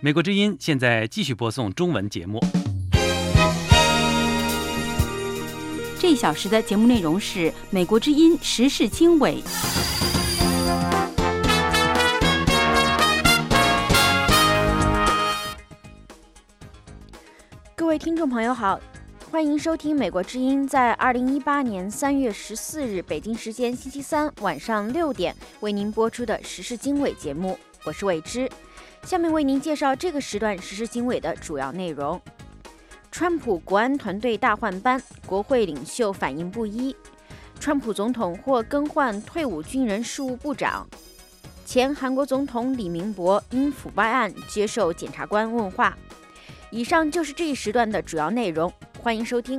美国之音现在继续播送中文节目。 这一小时的节目内容是美国之音时事经纬。 各位听众朋友好，欢迎收听美国之音在2018年3月14日北京时间星期三晚上6点为您播出的时事经纬节目，我是魏之。下面为您介绍这个时段时事经纬的主要内容。川普国安团队大换班，国会领袖反应不一。川普总统或更换退伍军人事务部长。前韩国总统李明博因腐败案接受检察官问话。以上就是这一时段的主要内容，欢迎收听。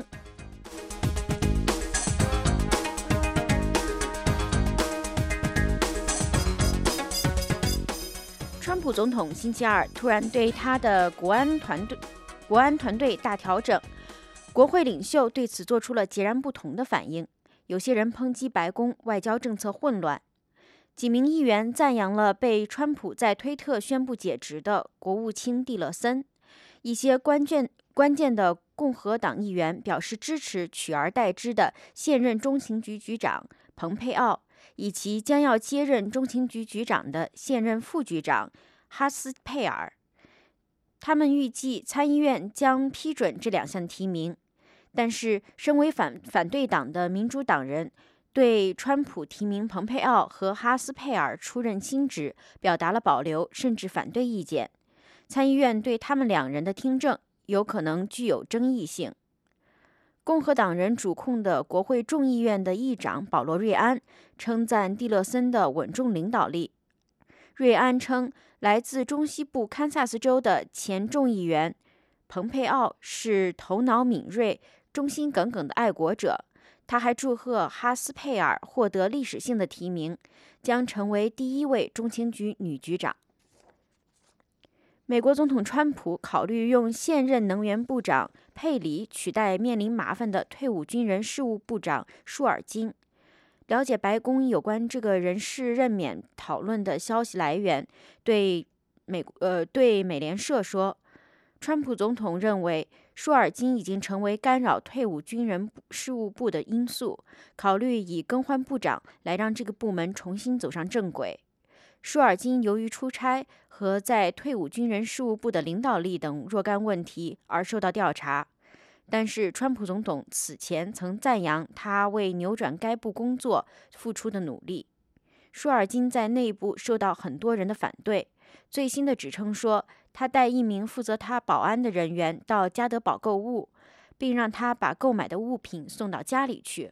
川普总统星期二突然对他的国安团队大调整，国会领袖对此做出了截然不同的反应。有些人抨击白宫外交政策混乱，几名议员赞扬了被川普在推特宣布解职的国务卿蒂勒森。一些关键的共和党议员表示支持取而代之的现任中情局局长蓬佩奥，以及将要接任中情局局长的现任副局长哈斯佩尔。他们预计参议院将批准这两项提名，但是身为反对党的民主党人对川普提名蓬佩奥和哈斯佩尔出任新职表达了保留甚至反对意见。参议院对他们两人的听证有可能具有争议性。共和党人主控的国会众议院的议长保罗·瑞安称赞蒂勒森的稳重领导力。瑞安称，来自中西部堪萨斯州的前众议员蓬佩奥是头脑敏锐、忠心耿耿的爱国者。他还祝贺哈斯佩尔获得历史性的提名，将成为第一位中情局女局长。美国总统川普考虑用现任能源部长佩里取代面临麻烦的退伍军人事务部长舒尔金。了解白宫有关这个人事任免讨论的消息来源对美联社说，川普总统认为舒尔金已经成为干扰退伍军人事务部的因素，考虑以更换部长来让这个部门重新走上正轨。舒尔金由于出差和在退伍军人事务部的领导力等若干问题而受到调查，但是川普总统此前曾赞扬他为扭转该部工作付出的努力。舒尔金在内部受到很多人的反对，最新的指称说他带一名负责他保安的人员到加德堡购物，并让他把购买的物品送到家里去。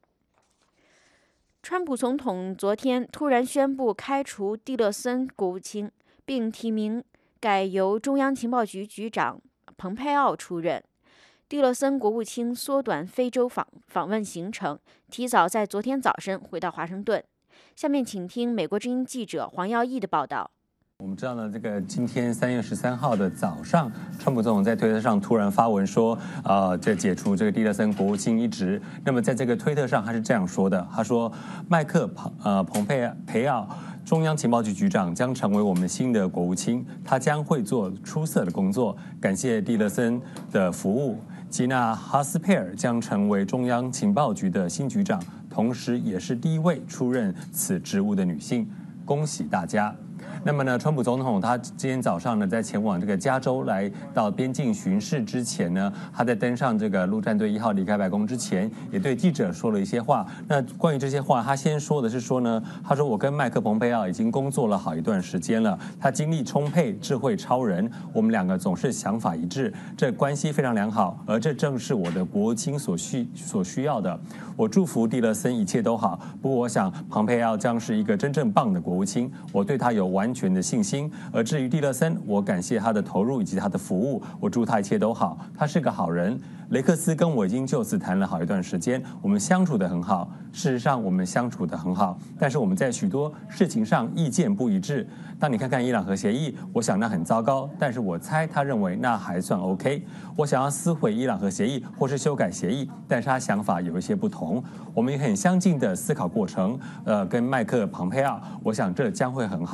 川普总统昨天突然宣布开除蒂勒森国务卿，并提名改由中央情报局局长蓬佩奥出任。蒂勒森国务卿缩短非洲访问行程，提早在昨天早晨回到华盛顿。下面请听美国之音记者黄耀义的报道。 我们知道呢，这个今天3月13号的早上，川普总统在推特上突然发文说，这解除这个蒂勒森国务卿一职。那么在这个推特上，他是这样说的：他说，麦克蓬佩奥中央情报局局长将成为我们新的国务卿，他将会做出色的工作，感谢蒂勒森的服务。吉娜哈斯佩尔将成为中央情报局的新局长，同时也是第一位出任此职务的女性。恭喜大家！那么呢，川普总统他今天早上呢，在前往这个加州来到边境巡视之前呢，他在登上这个陆战队1号离开白宫之前，也对记者说了一些话。那关于这些话，他先说的是说呢，他说我跟麦克蓬佩奥已经工作了好一段时间了，他精力充沛，智慧超人，我们两个总是想法一致，这关系非常良好，而这正是我的国务卿所需要的。我祝福蒂勒森一切都好，不过我想蓬佩奥将是一个真正棒的国务卿，我对他有完全的信心。而至于蒂勒森，我感谢他的投入以及他的服务，我祝他一切都好，他是个好人。雷克斯跟我已经就此谈了好一段时间，我们相处得很好。事实上，我们相处得很好，但是我们在许多事情上意见不一致。当你看伊朗核协议，我想那很糟糕，但是我猜他认为那还算 OK。我想要撕毁伊朗核协议或是修改协议，但是他想法有一些不同。我们也很相近的思考过程，跟麦克蓬佩奥，我想这将会很好。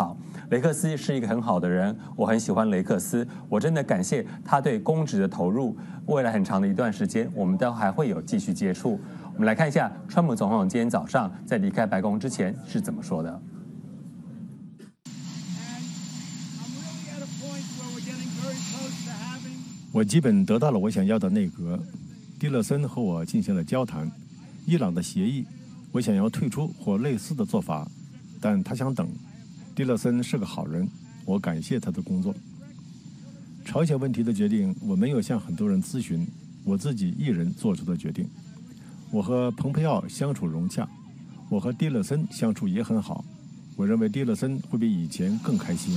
雷克斯是一个很好的人，我很喜欢雷克斯，我真的感谢他对公职的投入。未来很长的一段时间，我们都还会有继续接触。我们来看一下川普总统今天早上在离开白宫之前是怎么说的。 我基本得到了我想要的内阁。蒂勒森和我进行了交谈，伊朗的协议，我想要退出或类似的做法，但他想等。蒂勒森是个好人，我感谢他的工作。朝鲜问题的决定，我没有向很多人咨询，我自己一人做出的决定。我和蓬佩奥相处融洽，我和蒂勒森相处也很好。我认为蒂勒森会比以前更开心。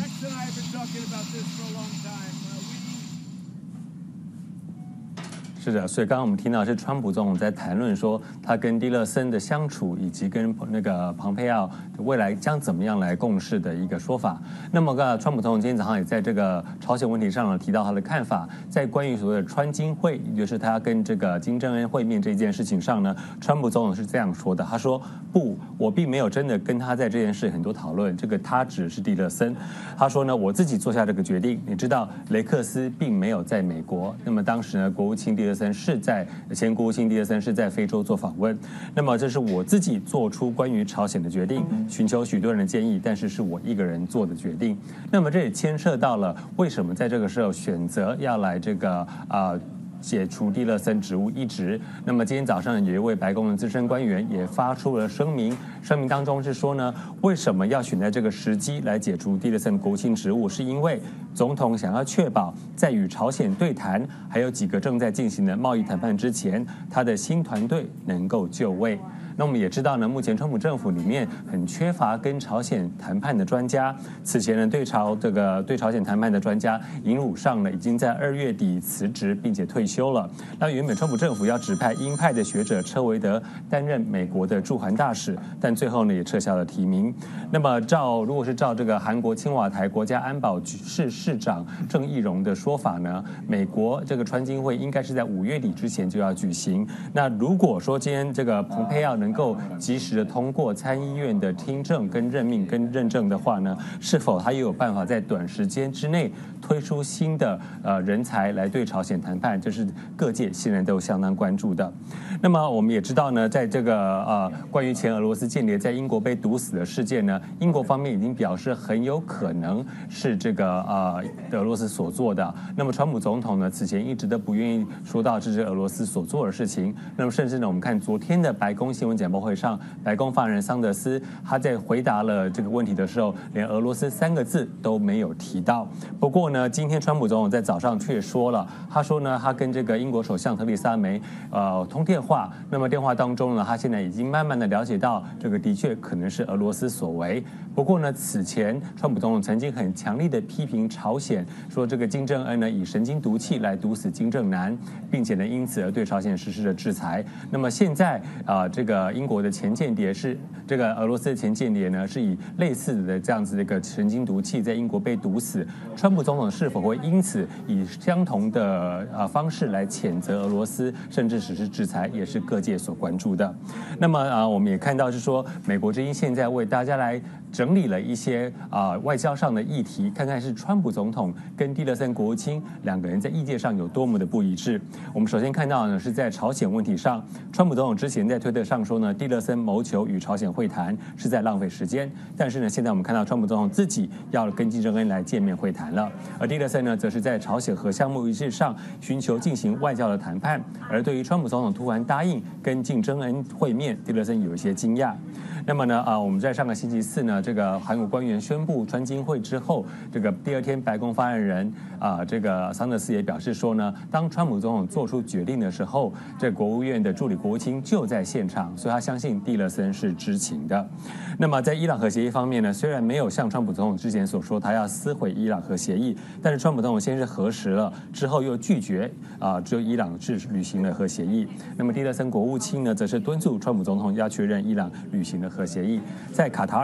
是的，所以刚刚我们听到是川普总统在谈论说他跟蒂勒森的相处，以及跟那个庞佩奥未来将怎么样来共事的一个说法。那么川普总统今天早上也在这个朝鲜问题上提到他的看法，在关于所谓的川金会，也就是他跟这个金正恩会面这件事情上呢，川普总统是这样说的，他说不，我并没有真的跟他在这件事很多讨论，这个他只是蒂勒森。他说呢，我自己做下这个决定，你知道雷克斯并没有在美国，那么当时呢，国务卿蒂勒森是在前国务卿蒂勒森是在非洲做访问，那么这是我自己做出关于朝鲜的决定，寻求许多人的建议，但是是我一个人做的决定。那么这也牵涉到了为什么在这个时候选择要来这个解除蒂勒森职务一职。那么今天早上有一位白宫的资深官员也发出了声明，声明当中是说呢，为什么要选在这个时机来解除蒂勒森国务卿职务，是因为总统想要确保在与朝鲜对谈还有几个正在进行的贸易谈判之前，他的新团队能够就位。那我们也知道呢，目前川普政府里面很缺乏跟朝鲜谈判的专家。此前呢，对朝鲜谈判的专家尹汝尚呢，已经在2月底辞职并且退休了。那原本川普政府要指派鹰派的学者车维德担任美国的驻韩大使，但最后呢也撤销了提名。那么如果是照这个韩国青瓦台国家安保室室长郑义溶的说法呢，美国这个川金会应该是在5月底之前就要举行。那如果说今天这个蓬佩奥能够及时的通过参议院的听证跟任命跟认证的话呢，是否他也有办法在短时间之内推出新的人才来对朝鲜谈判，这是各界现在都相当关注的。那么我们也知道呢，在这个关于前俄罗斯间谍在英国被毒死的事件呢，英国方面已经表示很有可能是这个俄罗斯所做的。那么川普总统呢，此前一直都不愿意说到这是俄罗斯所做的事情。那么甚至呢，我们看昨天的白宫新闻简报会上，白宫发言人桑德斯他在回答了这个问题的时候，连俄罗斯3个字都没有提到。不过呢，今天川普总统在早上却说了，他说呢，他跟这个英国首相特丽莎梅通电话，那么电话当中呢，他现在已经慢慢的了解到这个的确可能是俄罗斯所为。不过呢，此前川普总统曾经很强力的批评朝鲜，说这个金正恩呢以神经毒气来毒死金正男，并且呢因此而对朝鲜实施了制裁。那么现在这个英国的前间谍是这个俄罗斯的前间谍呢，是以类似的这样子的一个神经毒气在英国被毒死。川普总统是否会因此以相同的方式来谴责俄罗斯，甚至实施制裁，也是各界所关注的。那么我们也看到是说，美国之音现在为大家来整理了一些外交上的议题，看看是川普总统跟蒂勒森国务卿2个人在意见上有多么的不一致。我们首先看到呢，是在朝鲜问题上，川普总统之前在推特上说呢，蒂勒森谋求与朝鲜会谈是在浪费时间。但是呢，现在我们看到川普总统自己要跟金正恩来见面会谈了，而蒂勒森呢，则是在朝鲜核项目一事上寻求进行外交的谈判。而对于川普总统突然答应跟金正恩会面，蒂勒森有一些惊讶。那么呢，我们在上个星期四呢，这个韩国官员宣布川金会之后，这个第2天白宫发言人这个桑德斯也表示说呢，当川普总统做出决定的时候，这国务院的助理国务卿就在现场，所以他相信蒂勒森是知情的。那么在伊朗核协议方面呢，虽然没有像川普总统之前所说他要撕毁伊朗核协议，但是川普总统先是核实了，之后又拒绝就伊朗是履行了核协议。那么蒂勒森国务卿呢，则是敦促川普总统要确认伊朗履行了核协议。在卡塔尔的危机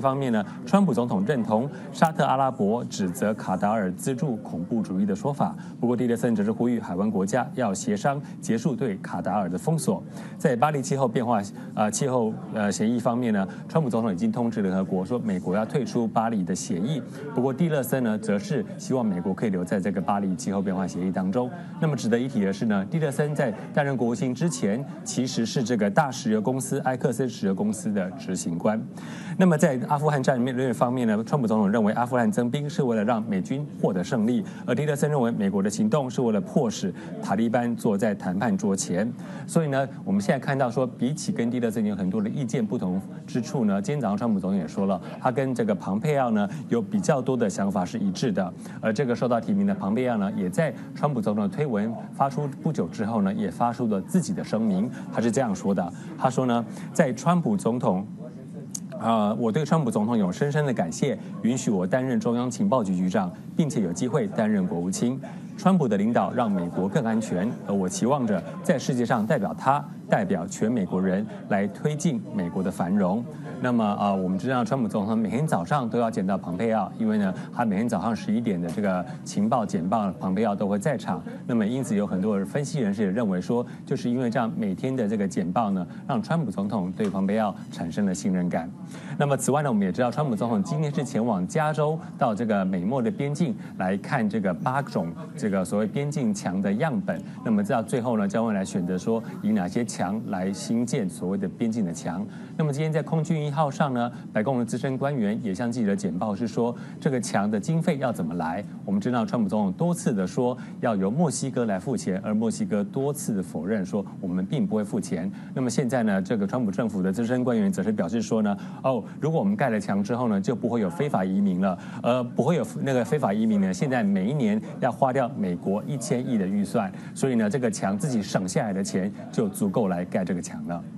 方面呢，川普总统认同沙特阿拉伯指责卡达尔资助恐怖主义的说法，不过蒂勒森则是呼吁海湾国家要协商结束对卡达尔的封锁。在巴黎气候协议方面呢，川普总统已经通知联合国说美国要退出巴黎的协议，不过蒂勒森呢则是希望美国可以留在这个巴黎气候变化协议当中。那么值得一提的是呢，蒂勒森在担任国务卿之前，其实是这个大石油公司埃克森石油公司的执行官。那么在阿富汗战略方面呢，川普总统认为阿富汗增兵是为了让美军获得胜利，而蒂勒森认为美国的行动是为了迫使塔利班坐在谈判桌前。所以呢，我们现在看到说，比起跟蒂勒森有很多的意见不同之处呢，今天早上川普总统也说了，他跟这个庞佩奥呢有比较多的想法是一致的。而这个受到提名的庞佩奥呢，也在川普总统的推文发出不久之后呢，也发出了自己的声明。他是这样说的，他说呢，在川普总统。我对川普总统有深深的感谢，允许我担任中央情报局局长，并且有机会担任国务卿。川普的领导让美国更安全，而我期望着在世界上代表他，代表全美国人来推进美国的繁荣。那么我们知道川普总统每天早上都要见到庞佩奥，因为呢，他每天早上11点的这个情报简报，庞佩奥都会在场。那么因此有很多分析人士也认为说，就是因为这样每天的这个简报呢，让川普总统对庞佩奥产生了信任感。那么此外呢，我们也知道川普总统今天是前往加州到这个美墨的边境来看这个8种这个所谓边境墙的样本。那么到最后呢，将会来选择说以哪些墙来兴建所谓的边境的墙。那么今天在空军1号上呢，白宫的资深官员也向记者简报是说，这个墙的经费要怎么来？我们知道川普总统多次的说要由墨西哥来付钱，而墨西哥多次的否认说我们并不会付钱。那么现在呢，这个川普政府的资深官员则是表示说呢，如果我们盖了墙之后呢，就不会有非法移民了，不会有那个非法移民呢，现在每一年要花掉美国1000亿的预算，所以呢，这个墙自己省下来的钱就足够来盖这个墙了。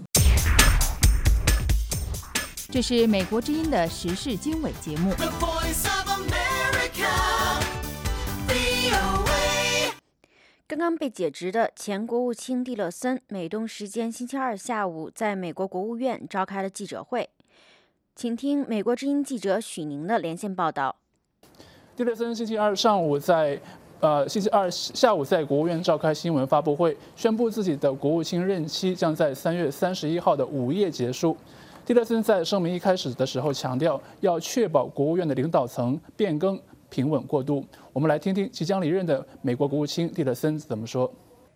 这是美国之音的时事经纬节目。 刚刚被解职的前国务卿蒂勒森，美东时间星期二下午在美国国务院召开了记者会，请听美国之音记者许宁的连线报道。 蒂勒森星期二下午在国务院召开新闻发布会，宣布自己的国务卿任期将在3月31号的午夜结束。蒂勒森在声明一开始的时候强调，要确保国务院的领导层变更平稳过渡。我们来听听即将离任的美国国务卿蒂勒森怎么说。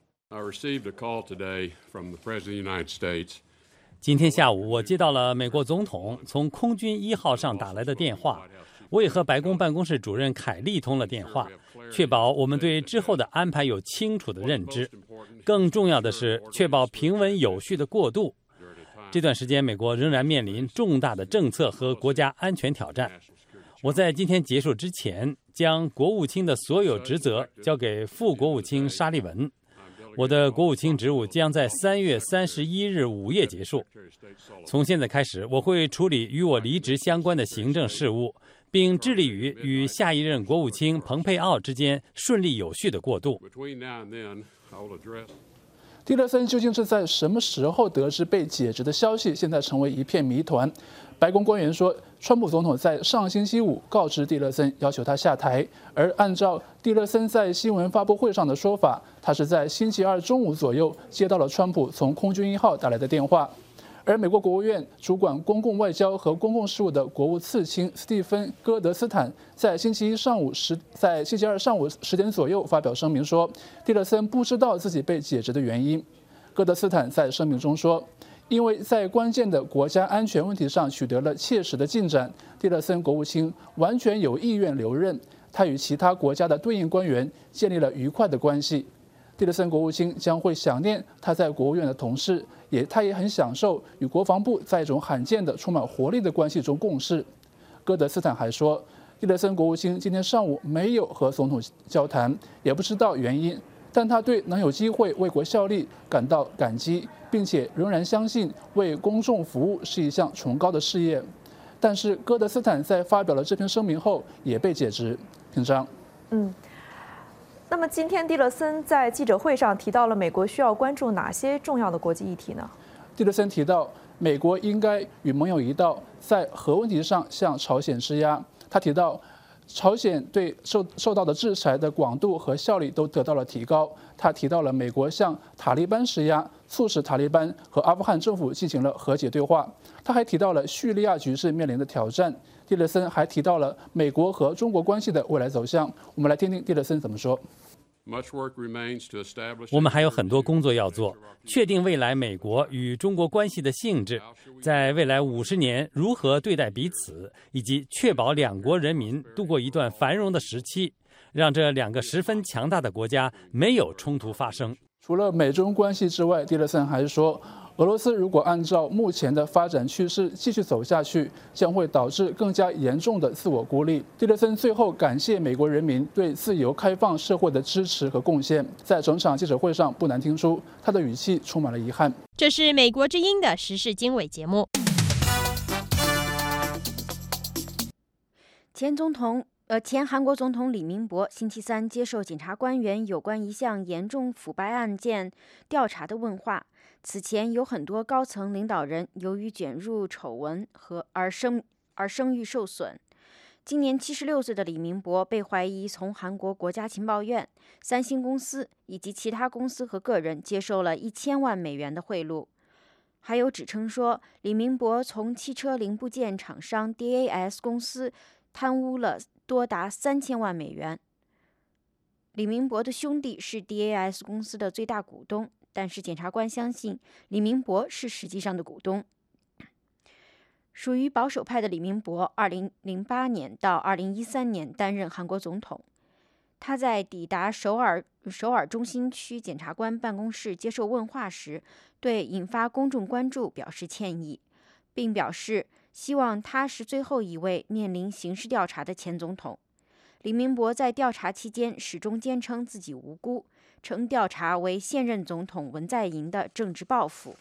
今天下午，我接到了美国总统从空军1号上打来的电话，我也和白宫办公室主任凯利通了电话，确保我们对之后的安排有清楚的认知。更重要的是，确保平稳有序的过渡。这段时间，美国仍然面临重大的政策和国家安全挑战。我在今天结束之前，将国务卿的所有职责交给副国务卿沙利文。我的国务卿职务将在3月31日午夜结束。从现在开始，我会处理与我离职相关的行政事务，并致力于与下一任国务卿蓬佩奥之间顺利有序的过渡。 蒂勒森究竟是在什么时候得知被解职的消息，现在成为一片谜团。白宫官员说，川普总统在上星期五告知蒂勒森，要求他下台。而按照蒂勒森在新闻发布会上的说法，他是在星期二中午左右接到了川普从空军1号打来的电话。而美国国务院主管公共外交和公共事务的国务次卿斯蒂芬·戈德斯坦在星期二上午10点左右发表声明说，蒂勒森不知道自己被解职的原因。戈德斯坦在声明中说，因为在关键的国家安全问题上取得了切实的进展，蒂勒森国务卿完全有意愿留任，他与其他国家的对应官员建立了愉快的关系。蒂勒森国务卿将会想念他在国务院的同事，他也很享受与国防部在一种罕见的充满活力的关系中共事。戈德斯坦还说，蒂勒森国务卿今天上午没有和总统交谈，也不知道原因，但他对能有机会为国效力感到感激，并且仍然相信为公众服务是一项崇高的事业。但是戈德斯坦在发表了这篇声明后也被解职。平章。 那么今天蒂勒森在记者会上提到了美国需要关注哪些重要的国际议题呢？ 蒂勒森提到， 美国应该与盟友一道，在核问题上向朝鲜施压。他提到，朝鲜对受到的制裁的广度和效力都得到了提高。他提到了美国向塔利班施压，促使塔利班和阿富汗政府进行了和解对话。他还提到了叙利亚局势面临的挑战。蒂勒森还提到了美国和中国关系的未来走向。我们来听听蒂勒森怎么说。 我们还有很多工作要做，确定未来美国与中国关系的性质，在未来50年如何对待彼此，以及确保两国人民度过一段繁荣的时期，让这两个十分强大的国家没有冲突发生。 除了美中关系之外，蒂勒森还说，俄罗斯如果按照目前的发展趋势继续走下去，将会导致更加严重的自我孤立。蒂勒森最后感谢美国人民对自由开放社会的支持和贡献。在整场记者会上，不难听出他的语气充满了遗憾。 这是美国之音的时事经纬节目。 前韩国总统李明博星期三接受检察官员有关一项严重腐败案件调查的问话。此前有很多高层领导人由于卷入丑闻而声誉受损。今年76岁的李明博被怀疑从韩国国家情报院、三星公司以及其他公司和个人接受了1000万美元的贿赂。还有指称说，李明博从汽车零部件厂商 DAS 公司贪污了多达3000万美元。李明博的兄弟是 DAS 公司的最大股东，但是检察官相信李明博是实际上的股东。属于保守派的李明博2008年到2013年担任韩国总统。他在抵达首尔中心区检察官办公室接受问话时，对引发公众关注表示歉意，并表示希望他是最后一位面临刑事调查的前总统。李明博在调查期间始终坚称自己无辜，称调查为现任总统文在寅的政治报复。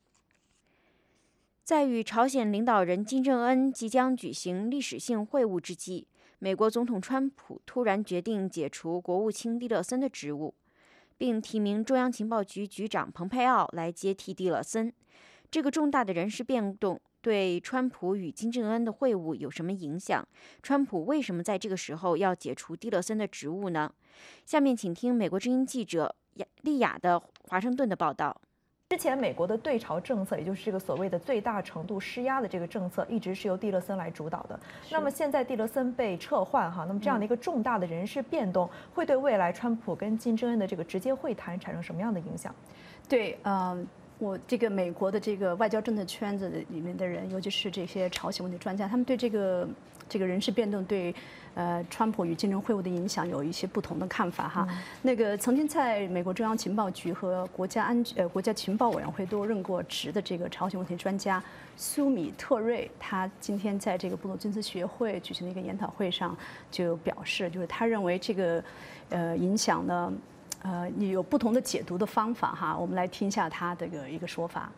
在与朝鲜领导人金正恩即将举行历史性会晤之际，美国总统川普突然决定解除国务卿蒂勒森的职务，并提名中央情报局局长蓬佩奥来接替蒂勒森。这个重大的人事变动对川普与金正恩的会晤有什么影响？川普为什么在这个时候要解除蒂勒森的职务呢？下面请听美国之音记者丽雅的华盛顿的报道。 之前美国的对朝政策，也就是这个所谓的最大程度施压的这个政策，一直是由蒂勒森来主导的。那么现在蒂勒森被撤换那么这样的一个重大的人事变动，会对未来川普跟金正恩的这个直接会谈产生什么样的影响？ 对，我这个美国的这个外交政策圈子里面的人，尤其是这些朝鲜问题专家，他们对这个人事变动对川普与金正恩会晤的影响有一些不同的看法哈。那个曾经在美国中央情报局和国家情报委员会都任过职的这个朝鲜问题专家苏米特瑞，他今天在这个布鲁金斯学会举行的一个研讨会上就表示，就是他认为这个影响呢。你有不同的解读的方法哈，我们来听一下他的一个说法。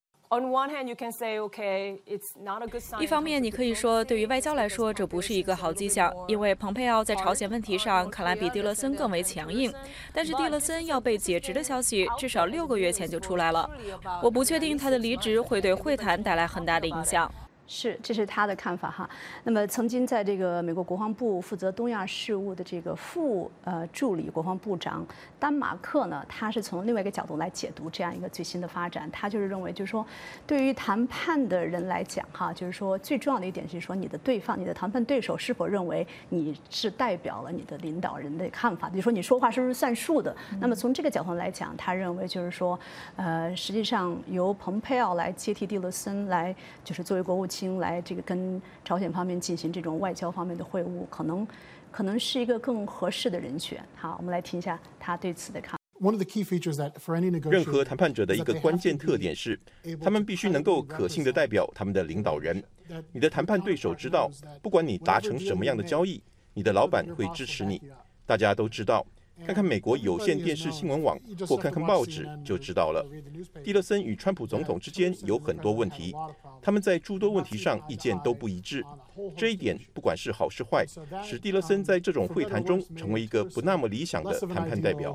一方面，你可以说，对于外交来说，这不是一个好迹象，因为蓬佩奥在朝鲜问题上看来比蒂勒森更为强硬。但是蒂勒森要被解职的消息，至少6个月前就出来了。我不确定他的离职会对会谈带来很大的影响。 这是他的看法哈。那么，曾经在这个美国国防部负责东亚事务的这个副助理国防部长丹马克呢，他是从另外一个角度来解读这样一个最新的发展。他就是认为，就是说，对于谈判的人来讲哈，就是说最重要的一点是说，你的对方、你的谈判对手是否认为你是代表了你的领导人的看法，就是说你说话是不是算数的。那么从这个角度来讲，他认为就是说，实际上由蓬佩奥来接替蒂勒森来，就是作为国务卿来这个跟朝鲜方面进行这种外交方面的会晤，可能是一个更合适的人选。好，我们来听一下他对此的看法。 任何谈判者的一个关键特点是，他们必须能够可信地代表他们的领导人。你的谈判对手知道，不管你达成什么样的交易，你的老板会支持你。大家都知道，看看美国有线电视新闻网或看看报纸就知道了。蒂勒森与川普总统之间有很多问题，他们在诸多问题上意见都不一致。这一点不管是好是坏，使蒂勒森在这种会谈中成为一个不那么理想的谈判代表。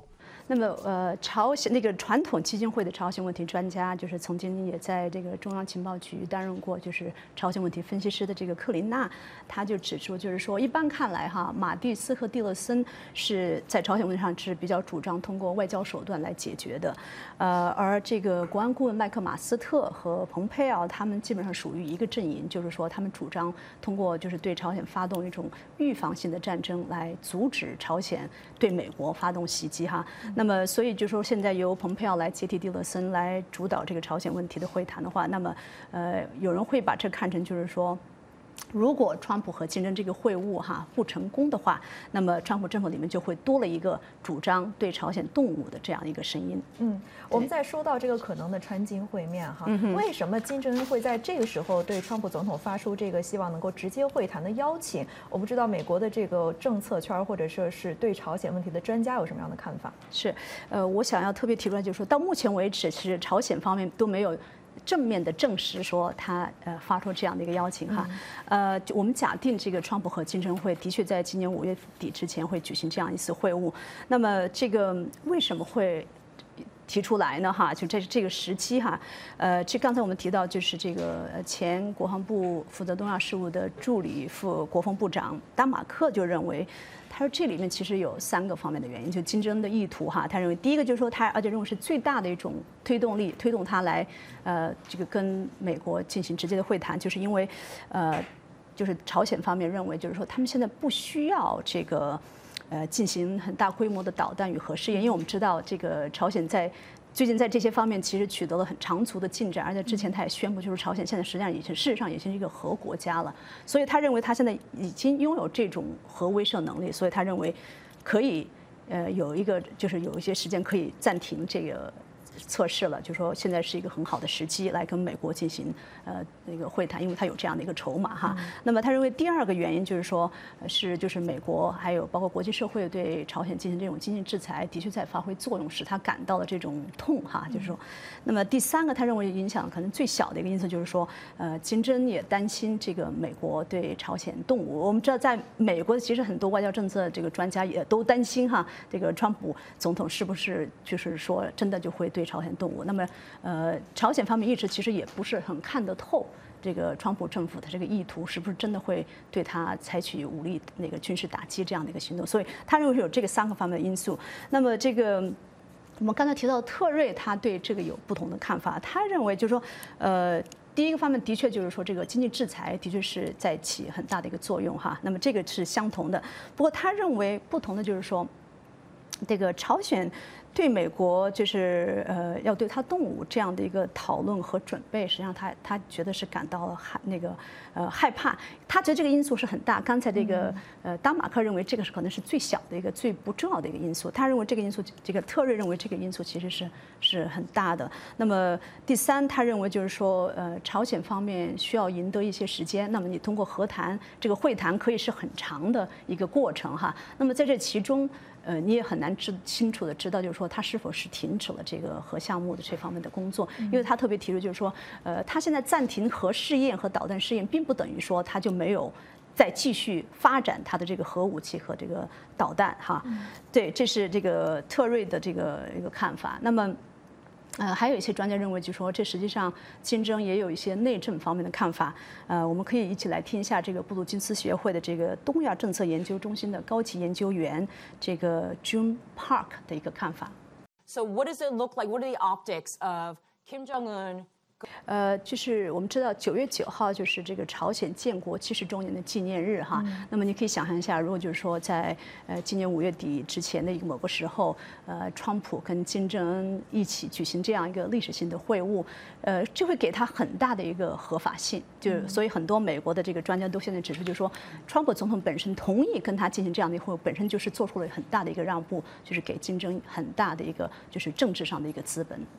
那么朝鲜那个传统基金会的朝鲜问题专家，就是曾经也在这个中央情报局担任过就是朝鲜问题分析师的这个克林纳，他就指出，就是说一般看来哈，马蒂斯和蒂勒森是在朝鲜问题上是比较主张通过外交手段来解决的，而这个国安顾问麦克马斯特和蓬佩奥他们基本上属于一个阵营，就是说他们主张通过就是对朝鲜发动一种预防性的战争来阻止朝鲜对美国发动袭击哈。那么所以就说现在由蓬佩奥来接替蒂勒森来主导这个朝鲜问题的会谈的话，那么有人会把这看成就是说，如果川普和金正这个会晤不成功的话，那么川普政府里面就会多了一个主张对朝鲜动武的这样一个声音。 我们在说到这个可能的川金会面为什么金正恩会在这个时候对川普总统发出这个希望能够直接会谈的邀请？我不知道美国的这个政策圈或者说是对朝鲜问题的专家有什么样的看法？ 是，我想要特别提出来，就是说到目前为止，是朝鲜方面都没有正面的证实说他发出这样的一个邀请我们假定这个川普和金正会的确在今年5月底之前会举行这样一次会晤，那么这个为什么会提出来呢？就在这个时期这刚才我们提到就是这个前国防部负责东亚事务的助理副国防部长丹马克就认为。他说这里面其实有3个方面的原因，就金正恩的意图他认为第一个就是说而且认为是最大的一种推动力，推动他来这个跟美国进行直接的会谈，就是因为就是朝鲜方面认为就是说他们现在不需要这个进行很大规模的导弹与核试验，因为我们知道这个朝鲜最近在这些方面其实取得了很长足的进展，而且之前他也宣布，就是朝鲜现在实际上事实上已经是一个核国家了，所以他认为他现在已经拥有这种核威慑能力，所以他认为可以有一些时间可以暂停这个测试了，就说现在是一个很好的时机来跟美国进行那个会谈，因为他有这样的一个筹码那么他认为第2个原因就是说就是美国还有包括国际社会对朝鲜进行这种经济制裁的确在发挥作用，使他感到了这种痛就是说，那么第3个他认为影响可能最小的一个因素就是说金正恩也担心这个美国对朝鲜动武。我们知道在美国其实很多外交政策这个专家也都担心这个川普总统是不是就是说真的就会对朝鲜动武。那么朝鲜方面一直其实也不是很看得透这个川普政府的这个意图是不是真的会对他采取武力那个军事打击这样的一个行动，所以他认为是有这个3个方面的因素。那么这个我们刚才提到特瑞他对这个有不同的看法，他认为就是说第一个方面的确就是说这个经济制裁的确是在起很大的一个作用那么这个是相同的，不过他认为不同的就是说这个朝鲜对美国就是要对他动武这样的一个讨论和准备，实际上他觉得是感到了害怕，他觉得这个因素是很大。刚才这个丹马克认为这个是可能是最小的一个最不重要的一个因素，他认为这个因素，这个特瑞认为这个因素其实是很大的。那么第3，他认为就是说朝鲜方面需要赢得一些时间，那么你通过和谈这个会谈可以是很长的一个过程那么在这其中你也很难清楚的知道，就是说他是否是停止了这个核项目的这方面的工作，因为他特别提出就是说，他现在暂停核试验和导弹试验，并不等于说他就没有再继续发展他的这个核武器和这个导弹对，这是这个特瑞的这个一个看法。那么还有一些专家认为，就说这实际上金正也有一些内政方面的看法。我们可以一起来听一下这个布鲁金斯学会的这个东亚政策研究中心的高级研究员这个 June Park 的一个看法。 So what does it look like? What are the optics of Kim Jong-un? 就是我们知道9月9号就是这个朝鲜建国70周年的纪念日那么你可以想象一下，如果就是说在今年5月底之前的一个某个时候，川普跟金正恩一起举行这样一个历史性的会晤，这会给他很大的一个合法性。所以很多美国的这个专家都现在指出，就是说川普总统本身同意跟他进行这样的一个会晤，本身就是做出了很大的一个让步，就是给金正恩很大的一个就是政治上的一个资本。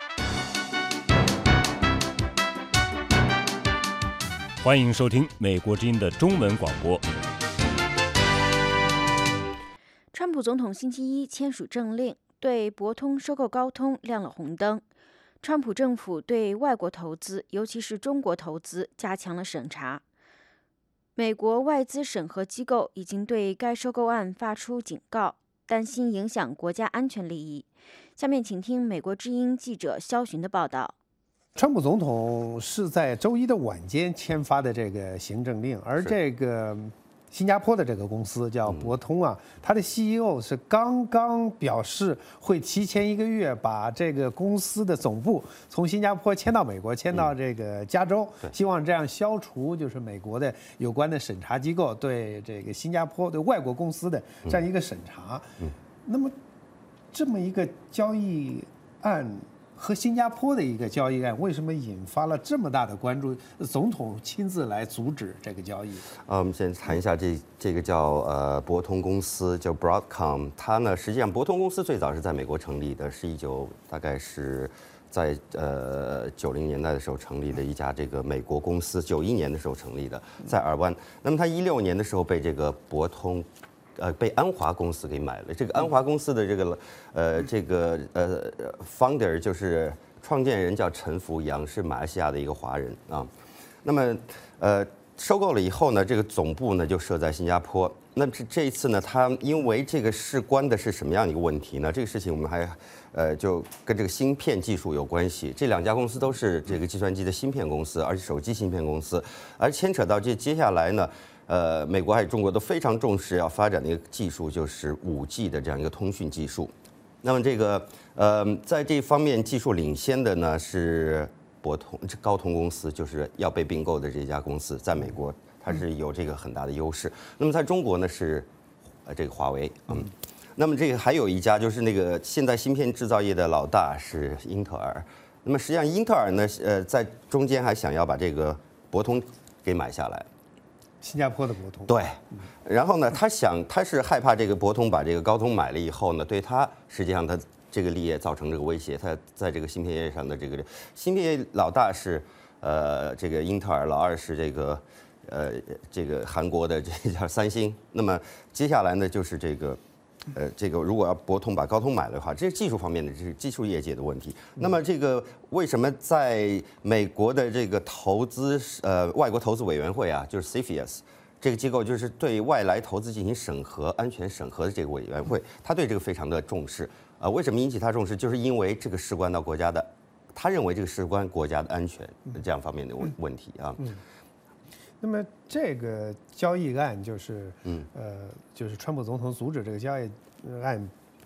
欢迎收听美国之音的中文广播。 川普总统星期一签署政令，对博通收购高通亮了红灯。川普政府对外国投资，尤其是中国投资，加强了审查。美国外资审核机构已经对该收购案发出警告， 担心影响国家安全利益。下面请听美国之音记者肖寻的报道。 川普总统是在周一的晚间签发的这个行政令，而这个新加坡的这个公司叫博通啊，它的 CEO 是刚刚表示会提前1个月把这个公司的总部从新加坡迁到美国，迁到这个加州，希望这样消除就是美国的有关的审查机构对这个新加坡对外国公司的这样一个审查。那么这么一个交易案和新加坡的一个交易案，为什么引发了这么大的关注？总统亲自来阻止这个交易。 我们先谈一下这个叫博通公司，叫 Broadcom。它呢，实际上博通公司最早是在美国成立的，是大概是在90年代的时候成立的一家这个美国公司，91年的时候成立的，在尔湾。那么它16年的时候被这个博通。被安华公司给买了。这个安华公司的founder 就是创建人叫陈福阳，是马来西亚的一个华人啊。那么收购了以后呢，这个总部呢就设在新加坡。那这一次呢，它因为这个事关的是什么样的一个问题呢？这个事情我们还就跟这个芯片技术有关系。这2家公司都是这个计算机的芯片公司，而且手机芯片公司，而牵扯到接下来呢。美国还有中国都非常重视要发展的一个技术，就是 5G 的这样一个通讯技术。那么这个在这方面技术领先的呢是高通公司，就是要被并购的这家公司，在美国它是有这个很大的优势。那么在中国呢是这个华为，那么这个还有一家就是那个现在芯片制造业的老大是英特尔。那么实际上英特尔呢在中间还想要把这个博通给买下来。 新加坡的博通对，然后呢，他是害怕这个博通把这个高通买了以后呢，对他实际上他这个利益造成这个威胁。他在这个芯片业上的这个芯片业老大是这个英特尔，老二是这个韩国的这叫三星。那么接下来呢就是这个如果要博通把高通买了的话，这是技术方面的，这是技术业界的问题。那么这个为什么在美国的这个外国投资委员会啊，就是 CFIUS 这个机构，就是对外来投资进行审核、安全审核的这个委员会，他对这个非常的重视。为什么引起他重视？就是因为这个事关到国家的，他认为这个事关国家的安全这样方面的问题啊。 那么这个交易案就是就是川普总统阻止这个交易案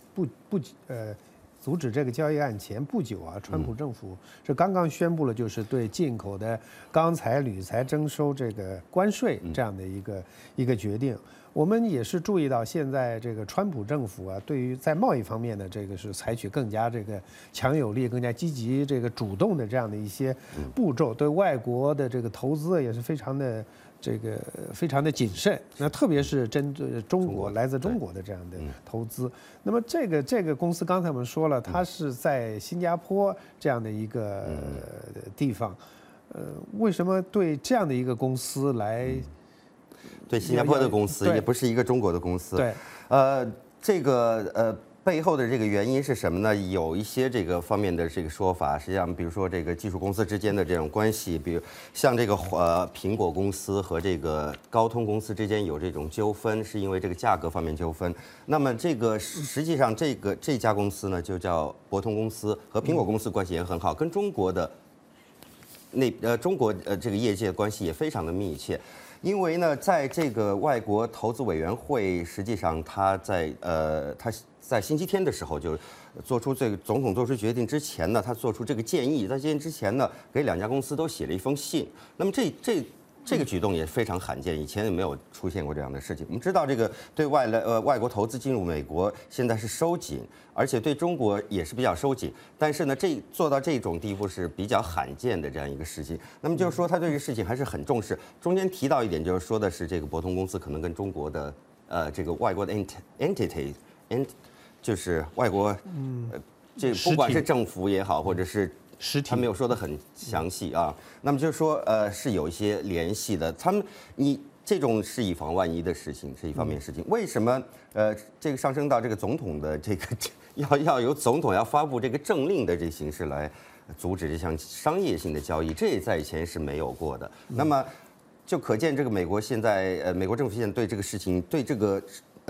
阻止这个交易案前不久啊，川普政府是刚刚宣布了，就是对进口的钢材、铝材征收这个关税这样的一个决定。我们也是注意到，现在这个川普政府啊，对于在贸易方面的这个是采取更加这个强有力、更加积极、这个主动的这样的一些步骤，对外国的这个投资也是非常的谨慎。那特别是针对中国来自中国的这样的投资。那么这个公司刚才我们说了，它是在新加坡这样的一个地方，为什么对这样的一个公司来？ 对新加坡的公司，也不是一个中国的公司。 对， 这个背后的这个原因是什么呢？有一些这个方面的这个说法，实际上，比如说这个技术公司之间的这种关系，比如像这个苹果公司和这个高通公司之间有这种纠纷，是因为这个价格方面纠纷。那么这个实际上这家公司呢，就叫博通公司，和苹果公司关系也很好，跟中国的中国这个业界关系也非常的密切。因为呢，在这个外国投资委员会，实际上他在星期天的时候就做出这个总统做出决定之前呢，他做出这个建议，在建议之前呢，给2家公司都写了一封信。那么这个举动也非常罕见，以前也没有出现过这样的事情。我们知道，这个对外国投资进入美国现在是收紧，而且对中国也是比较收紧。但是呢，做到这种地步是比较罕见的这样一个事情。那么就是说，他对这个事情还是很重视。中间提到一点，就是说的是这个博通公司可能跟中国的这个外国的 entity， 就是外国这不管是政府也好，或者是他没有说得很详细啊。那么就是说，是有一些联系的。你这种是以防万一的事情，是一方面事情。为什么这个上升到这个总统的这个要由总统要发布这个政令的这形式来阻止这项商业性的交易？这也在以前是没有过的。那么就可见这个美国政府现在对这个事情，对这个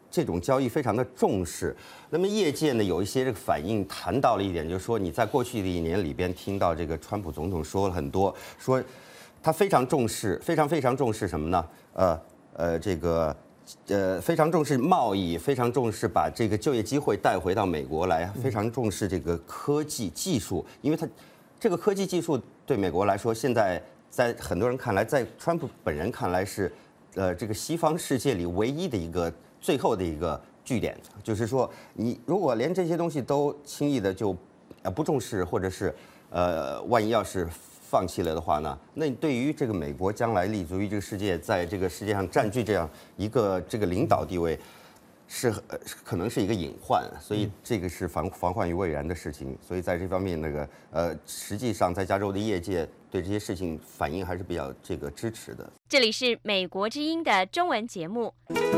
这种交易非常的重视。那么业界呢有一些这个反应，谈到了一点，就是说你在过去的1年里边听到这个川普总统说了很多，说他非常重视，非常重视什么呢？非常重视贸易，非常重视把这个就业机会带回到美国来，非常重视这个科技技术，因为他这个科技技术对美国来说，现在在很多人看来，在川普本人看来是，这个西方世界里唯一的一个最后的一个据点，就是说，你如果连这些东西都轻易的就不重视，或者是万一要是放弃了的话呢，那对于这个美国将来立足于这个世界，在这个世界上占据这样一个这个领导地位，可能是一个隐患，所以这个是防患于未然的事情。所以在这方面，实际上在加州的业界对这些事情反应还是比较这个支持的。 这里是美国之音的中文节目。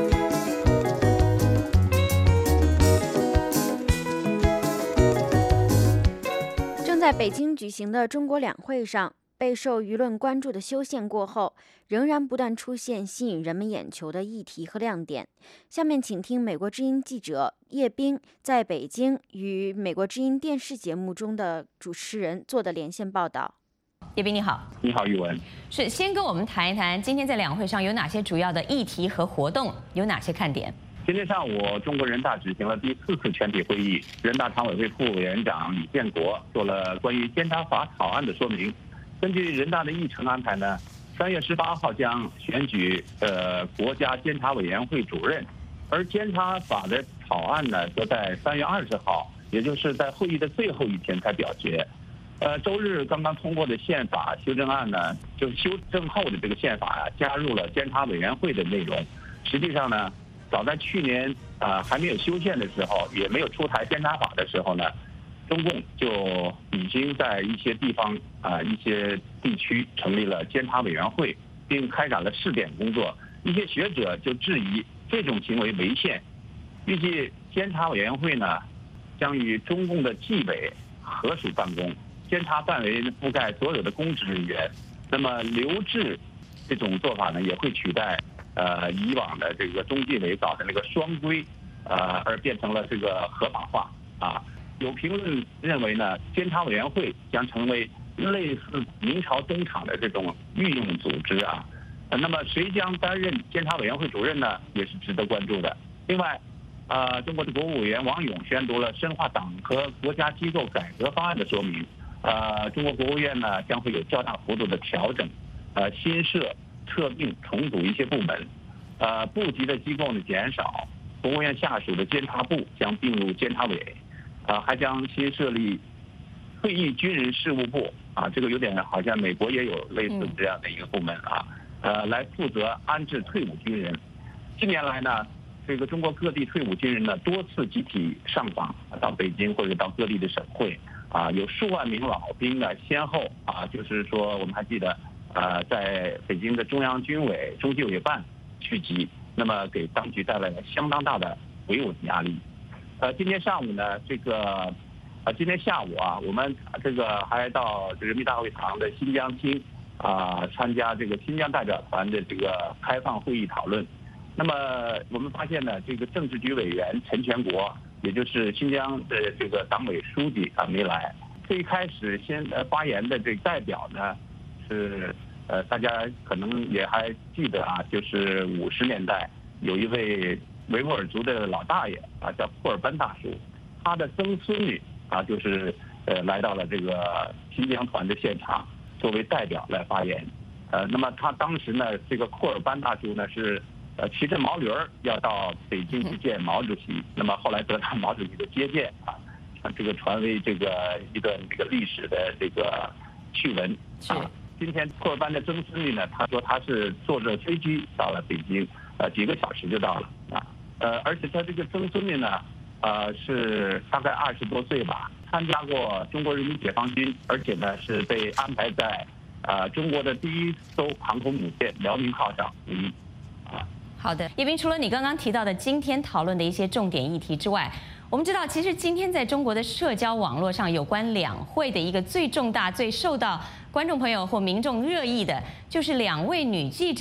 正在北京举行的中国两会上，备受舆论关注的修宪过后，仍然不断出现吸引人们眼球的议题和亮点。下面请听美国之音记者叶冰在北京与美国之音电视节目中的主持人做的连线报道。 叶冰你好。 你好，玉文。 是，先跟我们谈一谈今天在两会上有哪些主要的议题和活动，有哪些看点？ 今天上午，中国人大举行了第4次全体会议，人大常委会副委员长李建国做了关于监察法草案的说明。根据人大的议程安排呢，3月18号将选举国家监察委员会主任，而监察法的草案呢，则在3月20号，也就是在会议的最后一天才表决。周日刚刚通过的宪法修正案呢，就修正后的这个宪法加入了监察委员会的内容。实际上呢，早在去年还没有修宪的时候，也没有出台监察法的时候呢，中共就已经在一些地方一些地区成立了监察委员会，并开展了试点工作。一些学者就质疑这种行为违宪。预计监察委员会呢将与中共的纪委合署办公，监察范围覆盖所有的公职人员。那么留置这种做法呢，也会取代以往的这个中纪委搞的那个双规，而变成了这个合法化啊。有评论认为呢，监察委员会将成为类似明朝东厂的这种御用组织啊。那么谁将担任监察委员会主任呢，也是值得关注的。另外，中国的国务委员王勇宣读了深化党和国家机构改革方案的说明。中国国务院呢将会有较大幅度的调整，新设、撤并、重组一些部门，部级的机构呢减少，国务院下属的监察部将并入监察委，还将新设立退役军人事务部这个有点好像美国也有类似这样的一个部门来负责安置退伍军人。近年来呢，这个中国各地退伍军人呢多次集体上访到北京或者到各地的省会有数万名老兵呢先后就是说我们还记得在北京的中央军委、中纪委办聚集，那么给当局带来了相当大的维稳压力。今天上午呢，今天下午我们这个还到人民大会堂的新疆厅参加这个新疆代表团的这个开放会议讨论。那么我们发现呢，这个政治局委员陈全国，也就是新疆的这个党委书记没来。最开始先发言的这个代表呢是大家可能也还记得就是50年代有一位维吾尔族的老大爷叫库尔班大叔，他的曾孙女就是来到了这个新疆团的现场，作为代表来发言。那么他当时呢，这个库尔班大叔呢是骑着毛驴要到北京去见毛主席，那么后来得到毛主席的接见这个传为这个一段这个历史的这个趣闻今天库尔班的曾孙女呢，他说他是坐着飞机到了北京，几个小时就到了而且他这个曾孙女呢是大概20多岁吧，参加过中国人民解放军，而且呢是被安排在中国的第1艘航空母舰辽宁号上服役好的，叶斌，除了你刚刚提到的今天讨论的一些重点议题之外，我们知道其实今天在中国的社交网络上有关两会的一个最重大、最受到观众朋友或民众热议的，就是2位女记者